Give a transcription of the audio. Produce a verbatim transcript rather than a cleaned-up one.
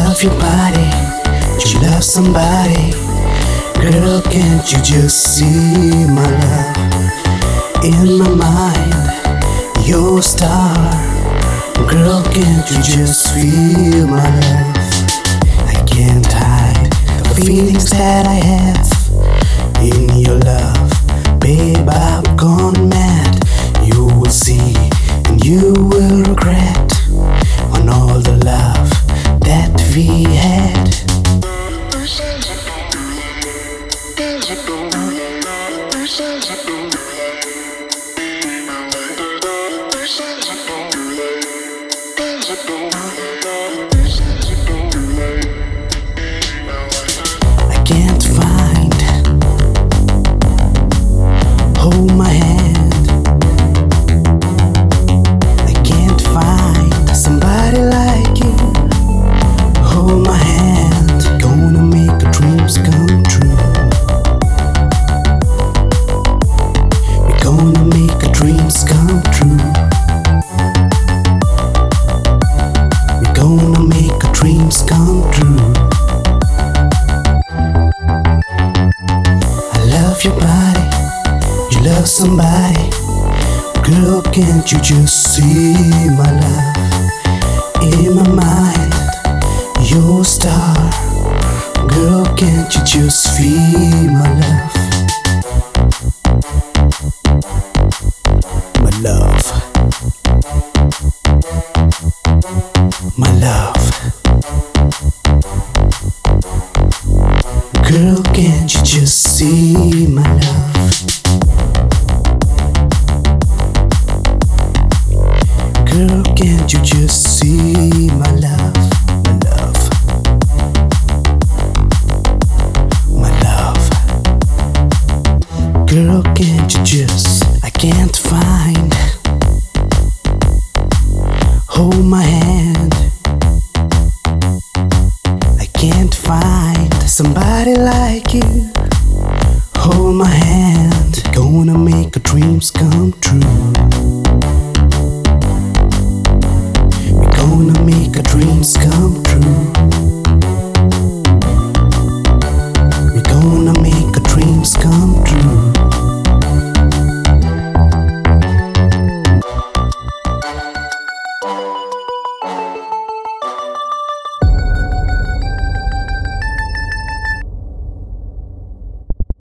love your body, you love somebody. Girl, can't you just see my love? In my mind, you're a star. Girl, can't you just feel my love? I can't hide the feelings that I have in your love. Babe, I've gone mad. You will see and you will regret on all the love that we had. I can't find, hold my hand. I can't find somebody like you. Hold my hand, gonna make the dreams come true. We're gonna make the dreams come true. We're gonna make the dreams come true. I love your body, you love somebody. Girl, can't you just see my love? In my mind, you're a star. Girl, can't you just feel my love? My love, my love. Girl, can't you just see my love? Girl, can't you just see my love? My love, my love. Girl, can't you just, I can't find, hold my hand. I can't find somebody like you.